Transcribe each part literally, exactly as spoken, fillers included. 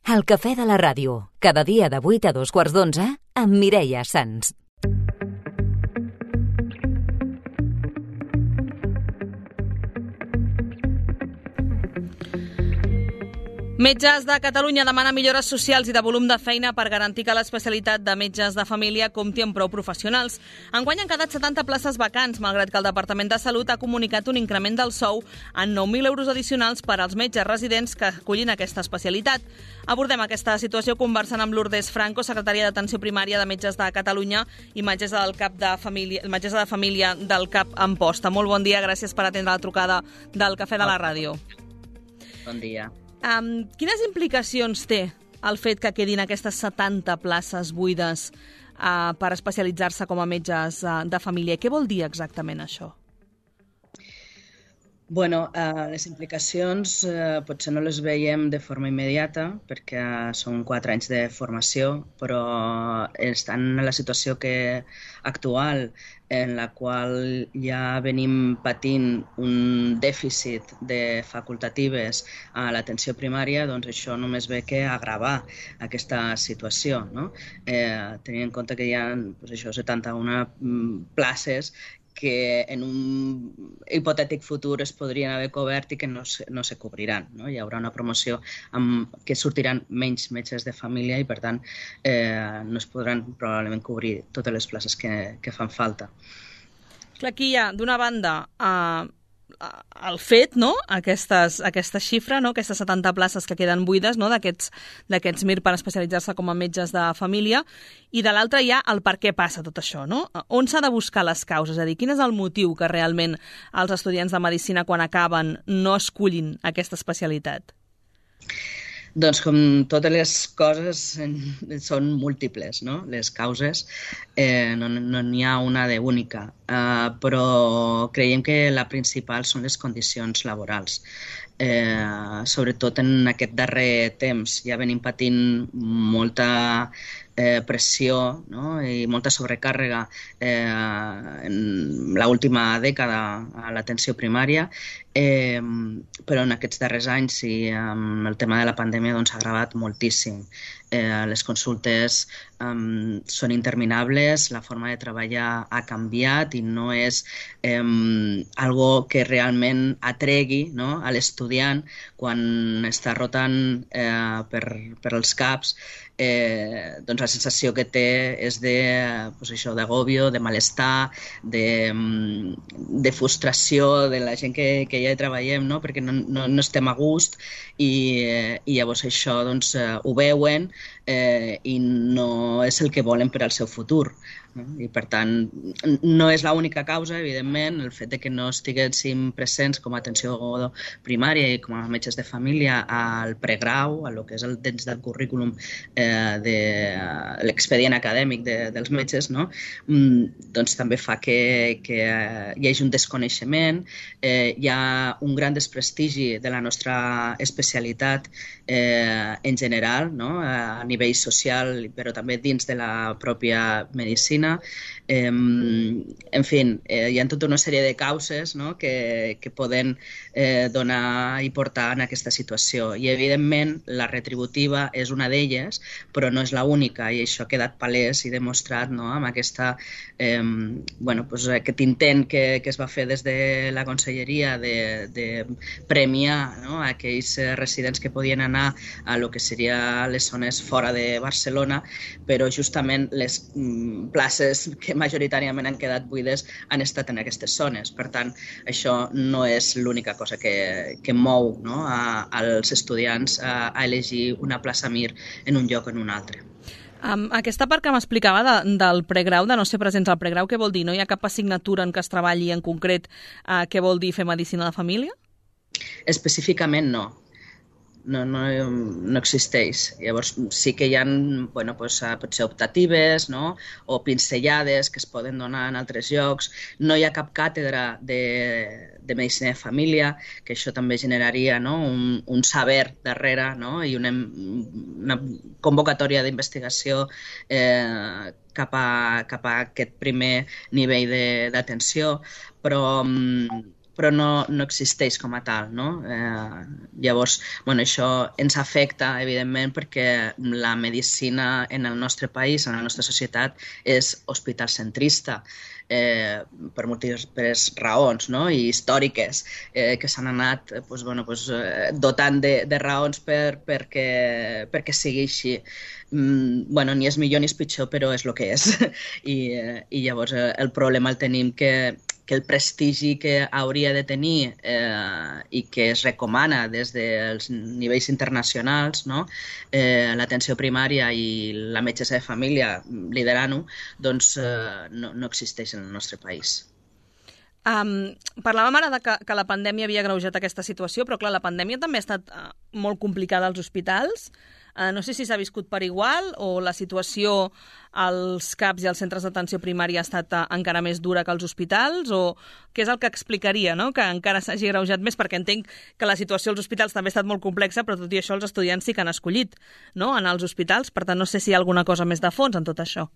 El cafè de la ràdio, cada dia de vuit a dos quarts d'onze, amb Mireia Sans. Metges de Catalunya demana millores socials i de volum de feina per garantir que l'especialitat de metges de família compti amb prou professionals. Enguany han quedat setanta places vacants, malgrat que el Departament de Salut ha comunicat un increment del sou en nou mil euros addicionals per als metges residents que acullin aquesta especialitat. Abordem aquesta situació conversant amb Lourdes Franco, secretària d'Atenció Primària de Metges de Catalunya i metgessa del cap de família, metgessa de família del CAP Amposta. Molt bon dia, gràcies per atendre la trucada del Cafè de la Ràdio. Bon dia. Um, quines implicacions té el fet que quedin aquestes setanta places buides uh, per especialitzar-se com a metges uh, de família? Què vol dir exactament això? Bueno, eh, les implicacions eh, potser no les veiem de forma immediata perquè són quatre anys de formació, però estan en la situació que, actual en la qual ja venim patint un dèficit de facultatives a l'atenció primària, doncs això només ve que agravar aquesta situació, no? Eh, tenint en compte que hi ha doncs això, setanta-una places que en un hipotètic futur es podrien haver cobert i que no se, no se cobriran, no? Hi haurà una promoció amb que sortiran menys metges de família i, per tant, eh, no es podran probablement cobrir totes les places que, que fan falta. Clar, aquí hi ha, d'una banda, eh, el fet, no? Aquestes, aquesta xifra, no? Aquestes setanta places que queden buides, no? d'aquests d'aquests mir per especialitzar-se com a metges de família, i de l'altra hi ha el per què passa tot això, no? On s'ha de buscar les causes? És a dir, quin és el motiu que realment els estudiants de medicina, quan acaben, no escollin aquesta especialitat? Doncs com totes les coses són múltiples, no? Les causes, eh, no n'hi ha una d'única, eh, però creiem que la principal són les condicions laborals. Eh, sobretot en aquest darrer temps ja venim patint molta eh, pressió, no? I molta sobrecàrrega eh, en l'última dècada a l'atenció primària, eh, però en aquests darrers anys i amb el tema de la pandèmia doncs, s'ha agravat moltíssim. Eh, les consultes um, són interminables, la forma de treballar ha canviat i no és um, algo que realment atregui, no? A l'estudiant quan està rotant eh, per, per els caps. Eh, doncs la sensació que té és de, pues això, d'agòbio, de malestar, de, de frustració de la gent que, que ja hi treballem, no? Perquè no, no, no estem a gust i, i llavors això doncs, ho veuen eh, i no és el que volen per al seu futur. No? I per tant, no és l'única causa, evidentment, el fet de que no estiguéssim presents com a atenció primària i com a metges de família al pregrau, a lo que és el dins del currículum eh, de l'expedient acadèmic de, dels metges, no? mm, doncs també fa que, que hi hagi un desconeixement, eh, hi ha un gran desprestigi de la nostra especialitat eh, en general, no? A nivell social, però també dins de la pròpia medicina. Eh, en fi, eh, hi ha tota una sèrie de causes, no? que, que poden eh, donar i portar en aquesta situació. I, evidentment, la retributiva és una d'elles, però no és l'única, i això ha quedat palès i demostrat, no? Amb aquesta, eh, bueno, pues, aquest intent que, que es va fer des de la Conselleria de, de premiar, no? Aquells residents que podien anar a lo que seria les zones fora de Barcelona, però justament les mm, places que majoritàriament han quedat buides han estat en aquestes zones. Per tant, això no és l'única cosa que, que mou, no? a, als estudiants a, a elegir una plaça Mir en un lloc o en un altre. Um, aquesta part que m'explicava de, del pregrau, de no ser presents al pregrau, què vol dir? No hi ha cap assignatura en què es treballi en concret uh, què vol dir fer medicina de família? Específicament no. No, no, no existeix. Llavors sí que hi ha, bueno, pues, potser optatives, no? O pinzellades que es poden donar en altres llocs. No hi ha cap càtedra de, de medicina de família, que això també generaria, no? un, un saber darrere, no? I una, una convocatòria d'investigació eh, cap, a, cap a aquest primer nivell d'atenció. Però però no, no existeix com a tal, no? Eh, llavors, bueno, això ens afecta, evidentment, perquè la medicina en el nostre país, en la nostra societat, és hospitalcentrista, eh, per múltiples raons, no? I històriques, eh, que s'han anat pues, bueno, pues, eh, dotant de, de raons per, perquè, perquè sigui així. Mm, bueno, ni és millor ni és pitjor, però és el que és. I, eh, i llavors eh, el problema el tenim que, que el prestigi que hauria de tenir eh, i que es recomana des dels nivells internacionals, no? eh, l'atenció primària i la metgessa de família liderant-ho, doncs eh, no, no existeix en el nostre país. Um, parlàvem ara de que, que la pandèmia havia agreujat aquesta situació, però clar, la pandèmia també ha estat uh, molt complicada als hospitals. Uh, no sé si s'ha viscut per igual o la situació als C A Ps i als centres d'atenció primària ha estat uh, encara més dura que als hospitals, o què és el que explicaria, no?, que encara s'hagi agreujat més, perquè entenc que la situació als hospitals també ha estat molt complexa, però tot i això els estudiants sí que han escollit, no?, anar als hospitals. Per tant, no sé si hi ha alguna cosa més de fons en tot això.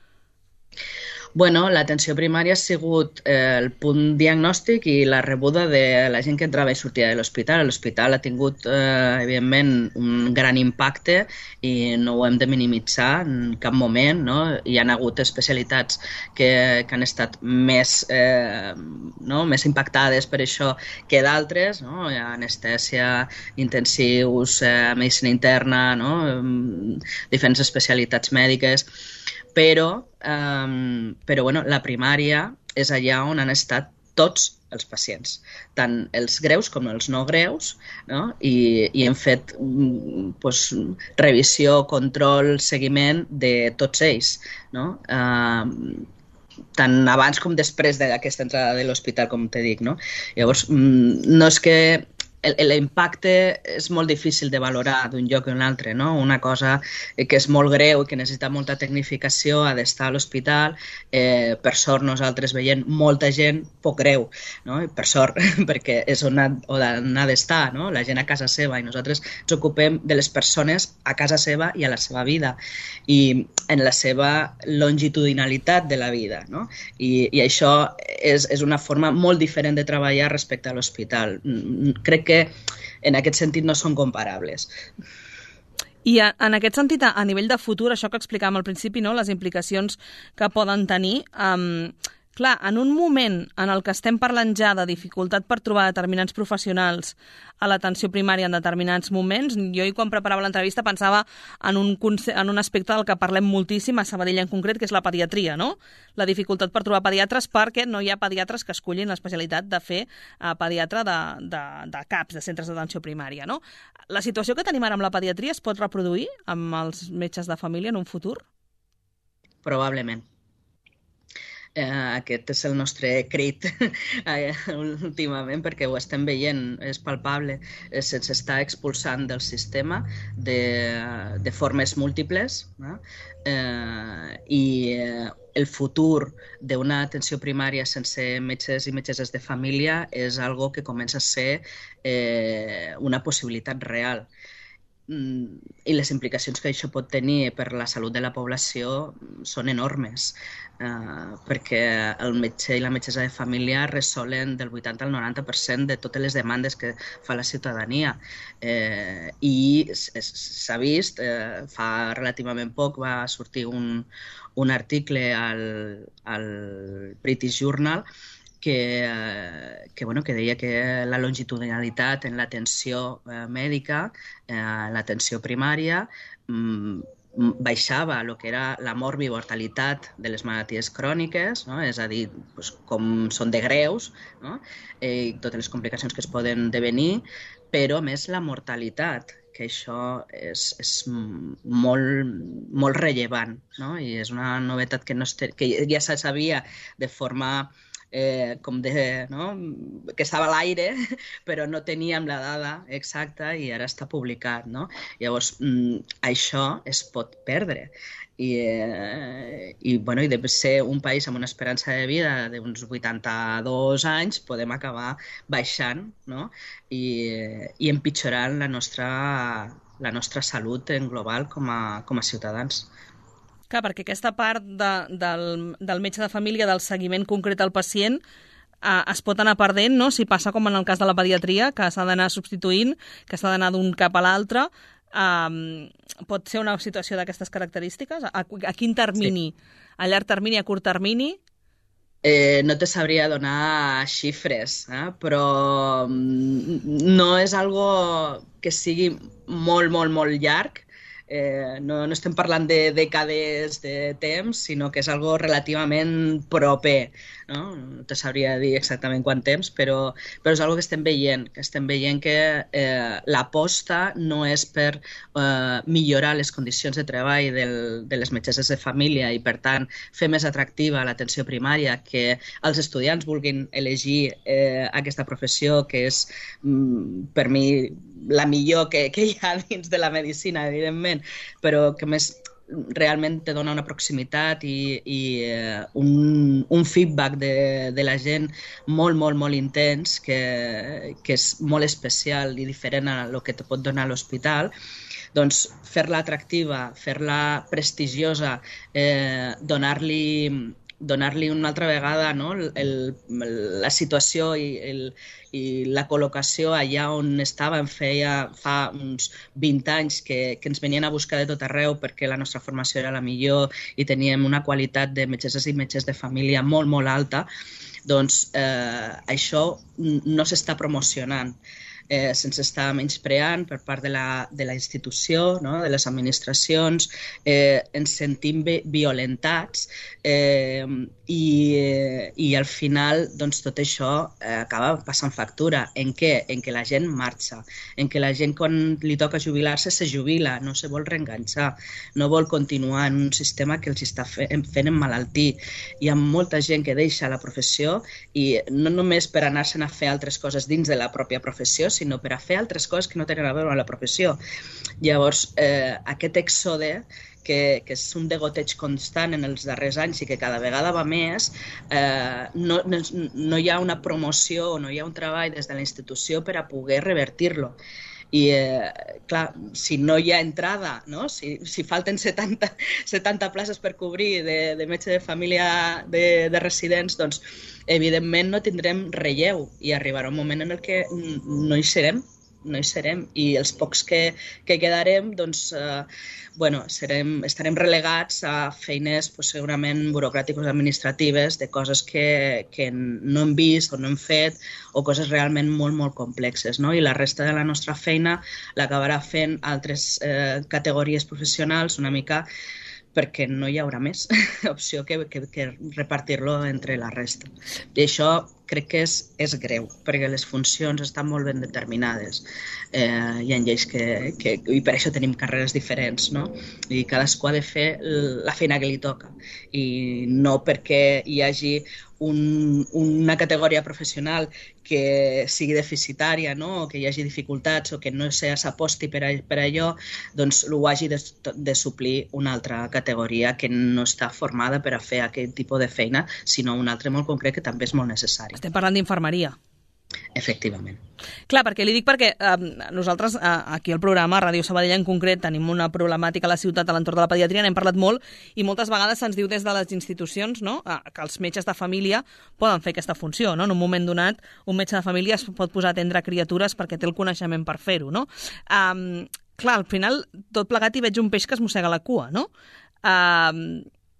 Bueno, l'atenció primària ha sigut eh, el punt diagnòstic i la rebuda de la gent que entrava i sortia de l'hospital. L'hospital ha tingut, eh, evidentment, un gran impacte i no ho hem de minimitzar en cap moment, no? Hi ha hagut especialitats que, que han estat més, eh, no? més impactades per això que d'altres, no? Hi ha anestèsia, intensius, eh, medicina interna, no? Diferents especialitats mèdiques. Però, um, però bueno, la primària és allà on han estat tots els pacients, tant els greus com els no greus, no? I, i hem fet pues, revisió, control, seguiment de tots ells, no? Uh, tant abans com després d'aquesta entrada de l'hospital, com te dic, no? Llavors, no és que l'impacte és molt difícil de valorar d'un lloc a un altre, no? Una cosa que és molt greu i que necessita molta tecnificació ha d'estar a l'hospital, eh, per sort nosaltres veiem molta gent poc greu, no? I per sort, perquè és on ha, on ha d'estar, no? La gent a casa seva, i nosaltres ens ocupem de les persones a casa seva i a la seva vida i en la seva longitudinalitat de la vida, no? I, i això és, és una forma molt diferent de treballar respecte a l'hospital. Crec que en aquest sentit no són comparables. I en aquest sentit, a nivell de futur, això que explicàvem al principi, no? Les implicacions que poden tenir, um, clar, en un moment en el que estem parlant ja de dificultat per trobar determinats professionals a l'atenció primària en determinats moments, jo quan preparava l'entrevista pensava en un, en un aspecte del que parlem moltíssim a Sabadell en concret, que és la pediatria, no? La dificultat per trobar pediatres perquè no hi ha pediatres que escollin l'especialitat de fer uh, pediatre de, de, de C A Ps, de centres d'atenció primària, no? La situació que tenim ara amb la pediatria es pot reproduir amb els metges de família en un futur? Probablement. Eh, aquest és el nostre crit eh, últimament, perquè ho estem veient, és palpable, eh, se'ns està expulsant del sistema de, de formes múltiples, no? eh, i eh, el futur d'una atenció primària sense metges i metgesses de família és algo que comença a ser eh, una possibilitat real. I les implicacions que això pot tenir per la salut de la població són enormes, eh, perquè el metge i la metgessa de família resolen del vuitanta al noranta per cent de totes les demandes que fa la ciutadania. Eh, I s'ha vist, eh, fa relativament poc va sortir un, un article al, al British Journal Que, que, bueno, que deia que la longitudinalitat en l'atenció eh, mèdica, eh, l'atenció primària, mm, baixava el que era la morbimortalitat de les malalties cròniques, no? És a dir, doncs, com són de greus, no? eh, totes les complicacions que es poden devenir, però a més la mortalitat, que això és, és molt, molt rellevant, no? I és una novetat que, no es, que ja se sabia de forma Eh, com de, no? que estava a l'aire, però no teníem la dada exacta i ara està publicat, no? Llavors, mm, això es pot perdre. I, eh, i, bueno, i de ser un país amb una esperança de vida d'uns vuitanta-dos anys, podem acabar baixant, no? I, i empitjorant la nostra, la nostra salut en global com a, com a ciutadans. Clar, perquè aquesta part de, del, del metge de família, del seguiment concret al pacient, es pot anar perdent, no? Si passa com en el cas de la pediatria, que s'ha d'anar substituint, que s'ha d'anar d'un cap a l'altre. Um, pot ser una situació d'aquestes característiques? A, a quin termini? Sí. A llarg termini, a curt termini? Eh, no te sabria donar xifres, eh? Però no és algo que sigui molt, molt, molt llarg. Eh, no, no estem parlant de dècades de temps, sinó que és algo relativament proper. No, no te sabria dir exactament quant temps, però, però és algo que estem veient, que estem veient que eh, l'aposta no és per eh, millorar les condicions de treball del, de les metgesses de família i, per tant, fer més atractiva l'atenció primària, que els estudiants vulguin elegir eh, aquesta professió, que és, mm, per mi, la millor que, que hi ha dins de la medicina, evidentment, però que més realment te dona una proximitat i, i eh, un, un feedback de, de la gent molt, molt, molt intens, que, que és molt especial i diferent a el que te pot donar l'hospital. Doncs fer-la atractiva, fer-la prestigiosa, eh, donar-li donar-li una altra vegada, no? el, el, la situació i, el, i la col·locació allà on estàvem feia fa uns vint anys que, que ens venien a buscar de tot arreu perquè la nostra formació era la millor i teníem una qualitat de metgesses i metges de família molt, molt alta, doncs eh, això no s'està promocionant. Eh, se'ns està menyspreant per part de la, de la institució, no? De les administracions, eh, ens sentim violentats eh, i, eh, i al final doncs, tot això eh, acaba passant factura. En què? En què la gent marxa, en què la gent quan li toca jubilar-se se jubila, no se vol reenganxar, no vol continuar en un sistema que els està fent, fent emmalaltir. Hi ha molta gent que deixa la professió i no només per anar-se'n a fer altres coses dins de la pròpia professió, sinó per a fer altres coses que no tenen a veure amb la professió. Llavors, eh, aquest èxode, que, que és un degoteig constant en els darrers anys i que cada vegada va més, eh, no, no, no hi ha una promoció o no hi ha un treball des de la institució per a poder revertir-lo. I, eh, clar, si no hi ha entrada, no? si, si falten setanta, setanta places per cobrir de, de metge de família de, de residents, doncs, evidentment no tindrem relleu i arribarà un moment en el que no hi serem, no hi serem. I els pocs que, que quedarem, doncs, eh, bueno, serem, estarem relegats a feines pues, segurament burocràtiques administratives de coses que, que no hem vist o no hem fet o coses realment molt, molt complexes, no? I la resta de la nostra feina l'acabarà fent altres eh, categories professionals una mica perquè no hi haurà més opció que, que, que repartir-lo entre la resta. I això crec que és, és greu, perquè les funcions estan molt ben determinades. Eh, hi ha lleis que, que... I per això tenim carreres diferents, no? I cadascú ha de fer la feina que li toca. I no perquè hi hagi un, una categoria professional que sigui deficitària, no? O que hi hagi dificultats o que no s'aposti per, a, per allò, doncs ho hagi de, de suplir una altra categoria que no està formada per a fer aquest tipus de feina, sinó una altra molt concret que també és molt necessari. Estem parlant d'infermeria. Efectivament. Clar, perquè li dic perquè eh, nosaltres eh, aquí al programa, a Ràdio Sabadell en concret, tenim una problemàtica a la ciutat a l'entorn de la pediatria, n'hem parlat molt i moltes vegades se'ns diu des de les institucions, no?, eh, que els metges de família poden fer aquesta funció, no? En un moment donat, un metge de família es pot posar a atendre criatures perquè té el coneixement per fer-ho, no? Um, clar, al final, tot plegat hi veig un peix que es mossega la cua, no? Um,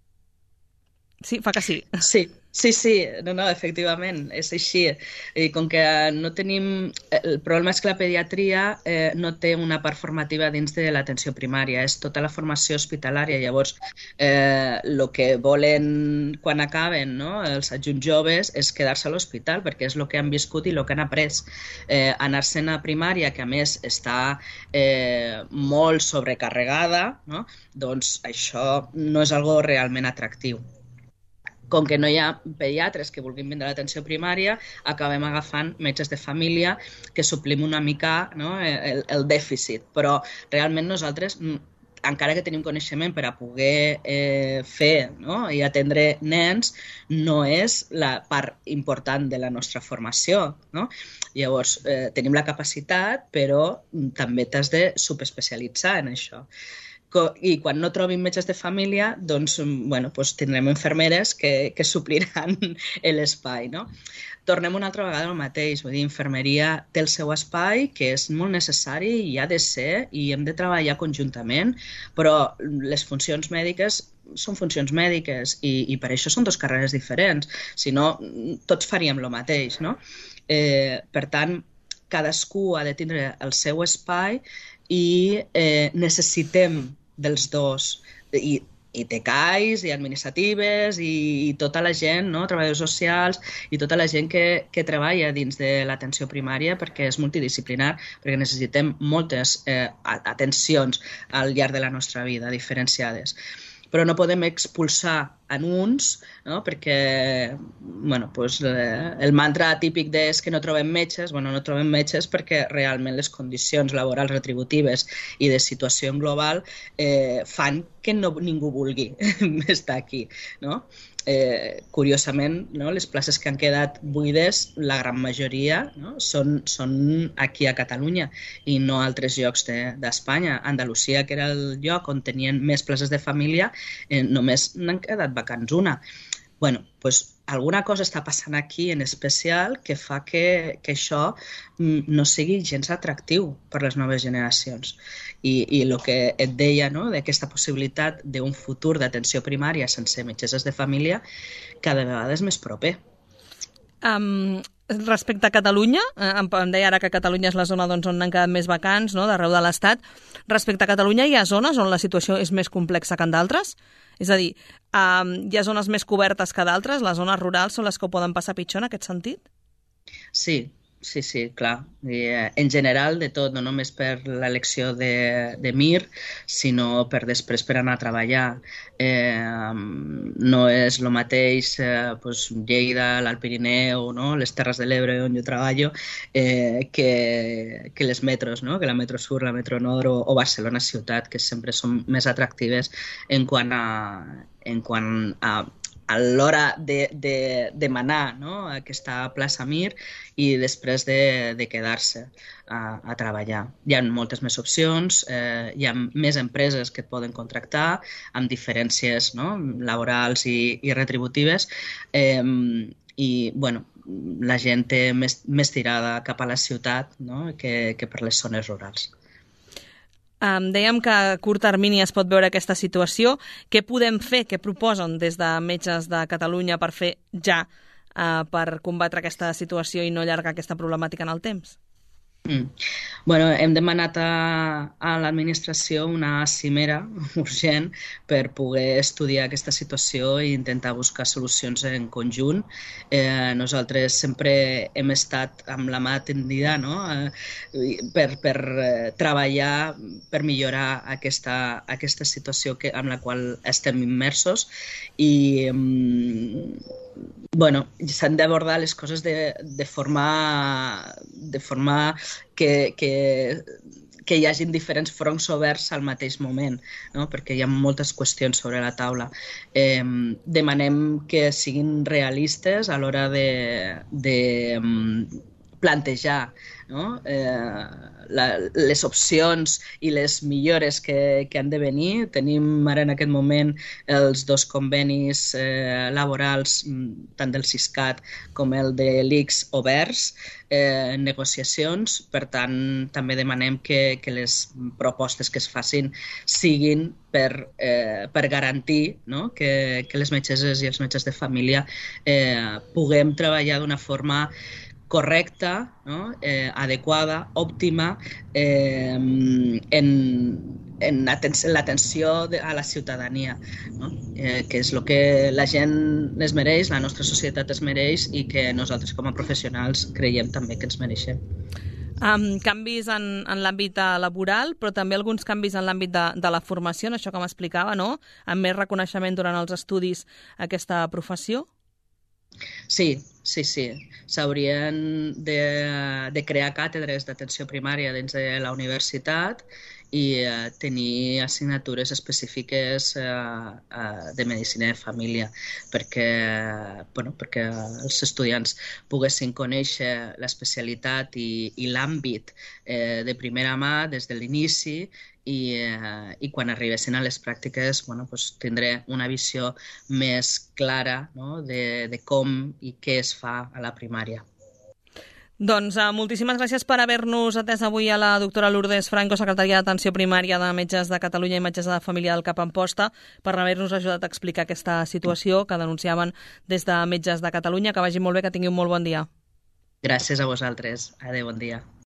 sí, fa que sí. Sí. Sí, sí, no, no, efectivament, és així. I com que no tenim... El problema és que la pediatria eh, no té una part formativa dins de l'atenció primària, és tota la formació hospitalària. Llavors, eh, el que volen quan acaben, no?, els adjunts joves és quedar-se a l'hospital, perquè és el que han viscut i el que han après. Eh, anar-se'n a primària, que a més està eh, molt sobrecarregada, no?, doncs això no és algo realment atractiu. Com que no hi ha pediatres que vulguin vindre a l'atenció primària, acabem agafant metges de família que suplim una mica, no?, el, el dèficit. Però realment nosaltres, encara que tenim coneixement per a poder eh, fer, no?, i atendre nens, no és la part important de la nostra formació, no? Llavors, eh, tenim la capacitat, però també t'has de subespecialitzar en això. I quan no trobin metges de família, doncs, bueno, doncs tindrem infermeres que, que supliran l'espai, no? Tornem una altra vegada al mateix, vull dir, infermeria té el seu espai, que és molt necessari i ha de ser, i hem de treballar conjuntament, però les funcions mèdiques són funcions mèdiques i, i per això són dues carreres diferents, si no tots faríem el mateix, no? Eh, per tant, cadascú ha de tindre el seu espai i eh, necessitem dels dos, i, i T C A Is, i administratives, i, i tota la gent, no? Treballadors socials, i tota la gent que, que treballa dins de l'atenció primària, perquè és multidisciplinar, perquè necessitem moltes eh, atencions al llarg de la nostra vida, diferenciades. Però no podem expulsar en uns, no? Perquè bueno, pues, eh, el mantra típic de és que no trobem metges, bueno, no trobem metges perquè realment les condicions laborals retributives i de situació en global eh, fan que no, ningú vulgui estar aquí, no? Eh, curiosament, no? Les places que han quedat buides, la gran majoria, no? són, són aquí a Catalunya i no a altres llocs d'Espanya. De, Andalusia, que era el lloc on tenien més places de família, eh, només n'han quedat vacants una. Bueno, doncs alguna cosa està passant aquí en especial que fa que, que això no sigui gens atractiu per les noves generacions. I, i el que et deia, no? D'aquesta possibilitat d'un futur d'atenció primària sense metgesses de família cada vegada és més proper. Um, respecte a Catalunya, em, em deia ara que Catalunya és la zona doncs, on han quedat més vacants, no? D'arreu de l'Estat. Respecte a Catalunya hi ha zones on la situació és més complexa que en d'altres? És a dir, um, hi ha zones més cobertes que d'altres? Les zones rurals són les que ho poden passar pitjor en aquest sentit? Sí, sí, sí, clar. I, eh, en general, de tot, no només per l'elecció de, de Mir, sinó per després per anar a treballar. Eh, no és el mateix eh, pues, Lleida, l'Alt Pirineu, no? Les Terres de l'Ebre on jo treballo, eh, que, que les metros, no? Que la metro sur, la metro nord o, o Barcelona ciutat, que sempre són més atractives en quant a, en quant a a l'hora de, de demanar, no? Aquesta plaça Mir i després de, de quedar-se a, a treballar. Hi ha moltes més opcions, eh, hi ha més empreses que et poden contractar amb diferències, no? Laborals i, i retributives eh, i bueno, la gent té més, més tirada cap a la ciutat, no? que, que per les zones rurals. Um, dèiem que a curt termini es pot veure aquesta situació. Què podem fer, què proposen des de Metges de Catalunya per fer ja uh, per combatre aquesta situació i no allargar aquesta problemàtica en el temps? Mm. Bueno, hem demanat a, a l'administració una cimera urgent per poder estudiar aquesta situació i intentar buscar solucions en conjunt. Eh, nosaltres sempre hem estat amb la mà tendida, no? eh, per, per eh, treballar, per millorar aquesta, aquesta situació que, amb la qual estem immersos i mm, bueno, s'han d'abordar les coses de, de forma, de forma que, que, que hi hagin diferents fronts oberts al mateix moment, no? Perquè hi ha moltes qüestions sobre la taula. Eh, demanem que siguin realistes a l'hora de, de plantejar, no? eh, la, les opcions i les millores que, que han de venir. Tenim ara en aquest moment els dos convenis eh, laborals, tant del Siscat com el de l'I C S oberts, eh, en negociacions. Per tant, també demanem que, que les propostes que es facin siguin per, eh, per garantir, no? que, que les metgesses i els metges de família eh, puguem treballar d'una forma correcta, no? eh, adequada, òptima, eh, en, en l'atenció a la ciutadania, no? eh, que és el que la gent es mereix, la nostra societat es mereix i que nosaltres com a professionals creiem també que ens mereixem. Um, canvis en, en l'àmbit laboral, però també alguns canvis en l'àmbit de, de la formació, això que m'explicava, no? Amb més reconeixement durant els estudis a aquesta professió? Sí, sí, sí. S'haurien de, de crear càtedres d'atenció primària dins de la universitat i eh, tenir assignatures específiques eh, eh, de medicina de família perquè, bueno, perquè els estudiants poguessin conèixer l'especialitat i, i l'àmbit eh, de primera mà des de l'inici i, eh, i quan arribessin a les pràctiques bueno, doncs tindré una visió més clara, no? de, de com i què es fa a la primària. Doncs uh, moltíssimes gràcies per haver-nos atès avui a la doctora Lourdes Franco, secretària d'Atenció Primària de Metges de Catalunya i Metges de Família del Cap Amposta, per haver-nos ajudat a explicar aquesta situació que denunciaven des de Metges de Catalunya. Que vagi molt bé, que tingui un molt bon dia. Gràcies a vosaltres. Adéu, bon dia.